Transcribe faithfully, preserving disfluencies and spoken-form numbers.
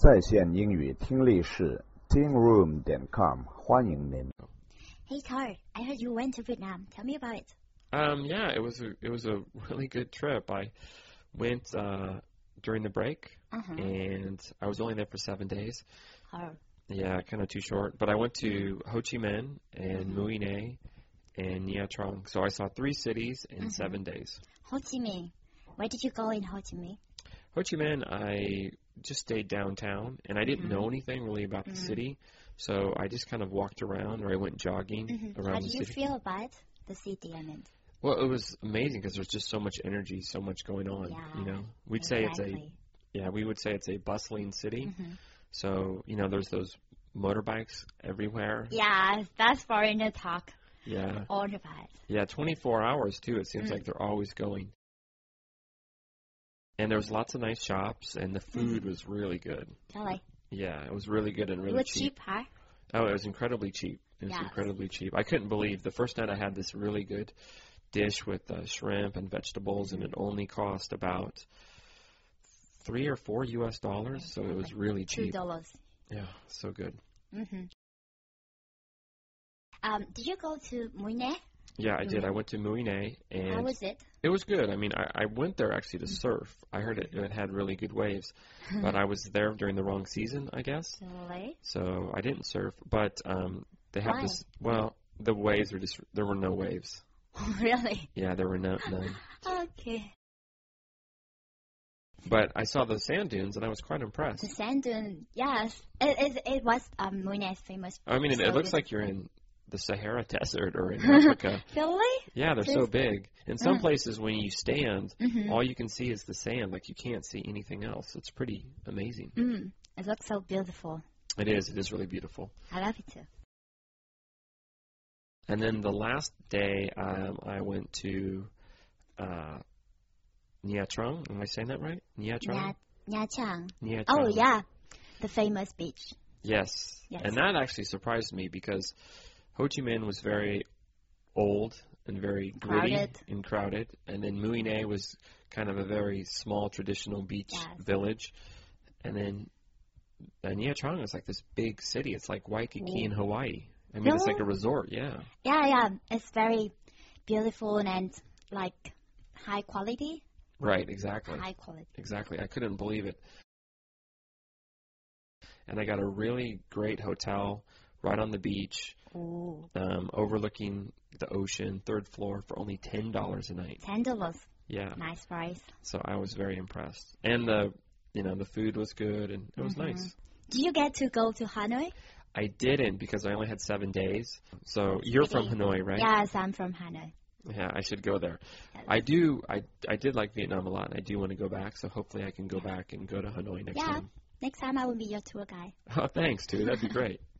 在线英语听力室 tingroom 点 com 欢迎您。 Hey Tar, I heard you went to Vietnam. Tell me about it. Um, yeah, it was a it was a really good trip. I went uh, during the break, Uh-huh. and I was only there for seven days. Oh. Yeah, kind of too short. But I went to Ho Chi Minh and Mhm. Mui Ne and Nha Trang. So I saw three cities in Mhm. seven days. Ho Chi Minh. Where did you go in Ho Chi Minh? Ho Chi Minh, I just stayed downtown, and I didn't Mhm. know anything really about the Mhm. city. So I just kind of walked around, or I went jogging Mhm. around How the did you city. feel about the city? I mean, Well, it was amazing because there's just so much energy, so much going on. Yeah, You know, we'd say it's a exactly. yeah, we would say it's a bustling city. Mhm. So you know, there's those motorbikes everywhere. Yeah, that's foreigner talk. Yeah, All about. yeah, twenty-four hours too. It seems Mm. like they're always going. And there was lots of nice shops, and the food Mhm. was really good. Really? Yeah, it was really good and It really was cheap. cheap, huh? Oh, it was incredibly cheap. It was Yes. incredibly cheap. I couldn't believe the first night I had this really good dish with uh, shrimp and vegetables, and it only cost about three or four U S dollars. So it was really Two cheap. dollars. Yeah, so good. Mhm. Um, did you go to Mui Ne? Yeah, I did. I Mhm. went to Mui Ne, and How was it? it was good. I mean, I, I went there actually to surf. I heard it, it had really good waves, but I was there during the wrong season, I guess. Really? So I didn't surf. But um, they have Why? this. Well, the waves were just there were no waves. Really? Yeah, there were no, none. Okay. But I saw the sand dunes, and I was quite impressed. The sand dune, yes. It, it, it was um, Mui Ne's famous. I mean, it, it so looks good. like you're in the Sahara Desert or in Africa. Really? Yeah, they're so Seriously? big. In some Mm. places, when you stand, Mhm. all you can see is the sand. Like, you can't see anything else. It's pretty amazing. Mm. It looks so beautiful. It is. It is really beautiful. I love it too. And then the last day, um, I went to uh, Nha Trang. Am I saying that right? Nha Trang? Nha, Nha Trang. Nha Oh, Trang. yeah. The famous beach. Yes. Yes. And that actually surprised me because Ho Chi Minh was very old and very gritty Crowded. and crowded. And then Mui Ne was kind of a very small traditional beach Yes. village. And then uh, Nha Trang is like this big city. It's like Waikiki Ooh. in Hawaii. I mean, it's Really? like a resort, yeah. Yeah, yeah. It's very beautiful and like high quality. Right, exactly. High quality. Exactly. I couldn't believe it. And I got a really great hotel right on the beach, Ooh. um, overlooking the ocean, third floor, for only ten dollars a night. Ten dollars. Yeah. Nice price. So I was very impressed. And the, you know, the food was good, and it was Mhm. nice. Do you get to go to Hanoi? I didn't because I only had seven days. So you're from Really? Hanoi, right? Yes, I'm from Hanoi. Yeah, I should go there. Yes. I do. I I did like Vietnam a lot, and I do want to go back. So hopefully I can go back and go to Hanoi next Yeah. time. Next time I will be your tour guide. Oh, thanks, too. That'd be great.